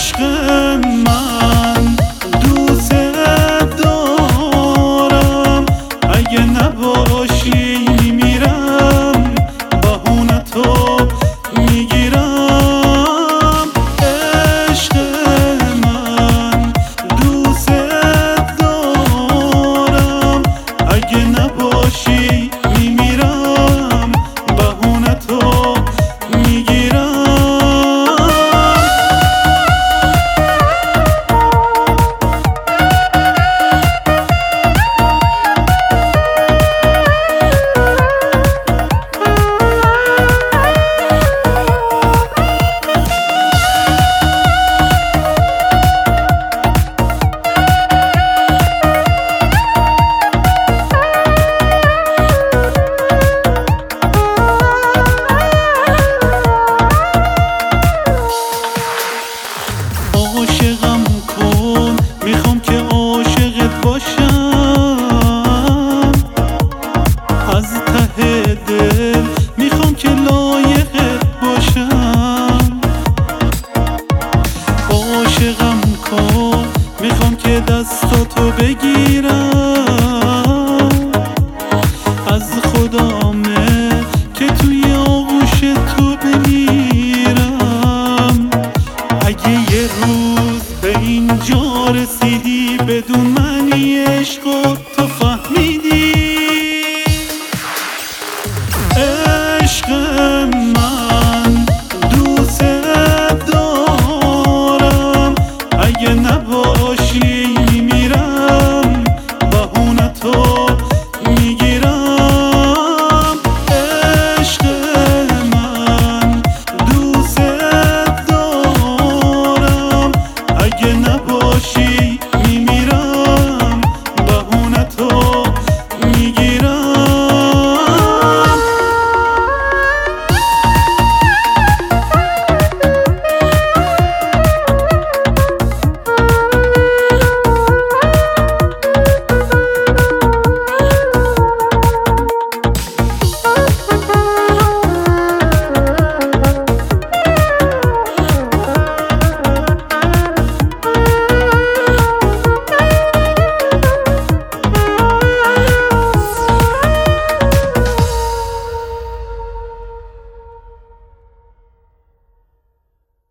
عشق من دوست دارم، اگه نباشی میمیرم، بهونه تو میگیرم. عشق من دوست دارم، اگه نباشی میمیرم، بهونه تو میگیرم. عاشقم کن، میخوام که عاشقت باشم، از ته دل میخوام که لایقت باشم. عاشقم کن، میخوام که دستاتو بگیرم، از خدامه که توی آغوش تو بمیرم. اگه یه روز به اینجا رسیدی بدون معنی عشق تو فهمیدی